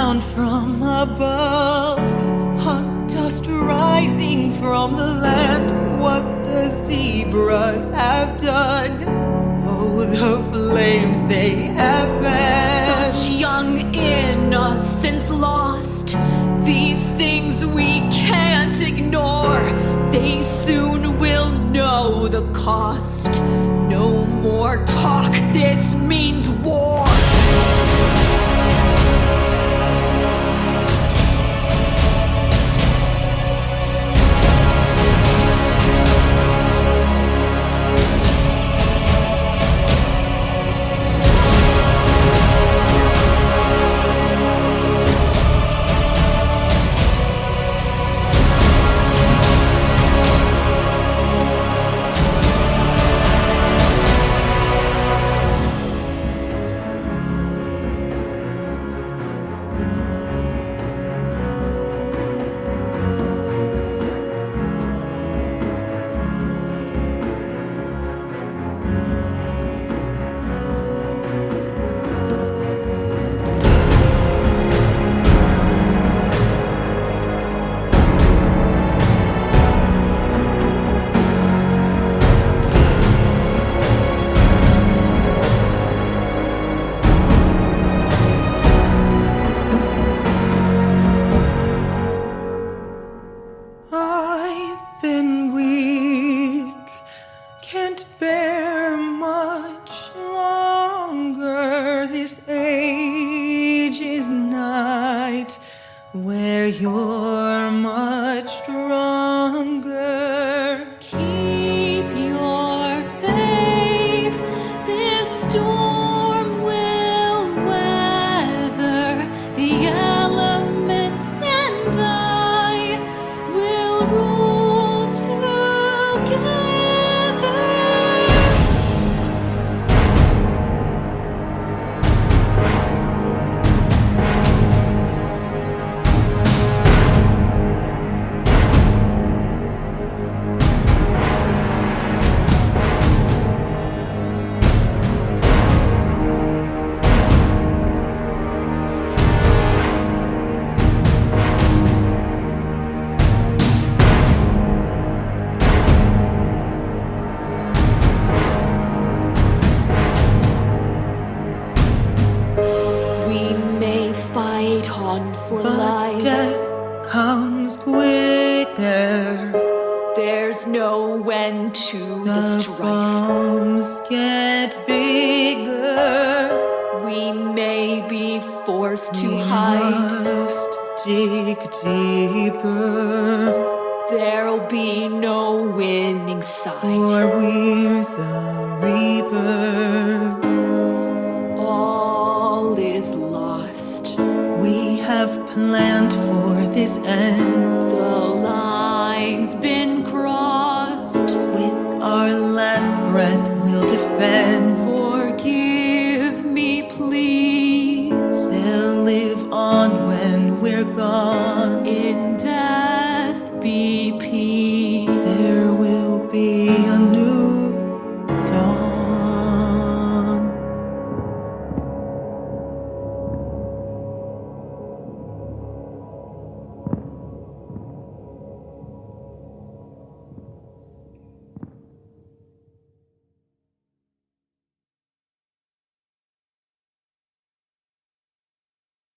down from above, hot dust rising from the land. What the zebras have done, oh, the flames they have fed. Such young innocence lost, these things we can't ignore. They soon will know the cost. No more talk, this means war. I've been weak, can't bear much longer. This age is night where you're much stronger. Keep your faith, this storm will weather the elements, and I will rule together. Fight on for But life. death comes quicker. There's no end to the strife. Bombs get bigger. We may be forced to We hide. must dig deeper, There'll be no winning side. for we're the reaper. All is lost. We have planned for this end. The line's been crossed. With our last breath we'll defend. Forgive me, please. They'll live on when we're gone.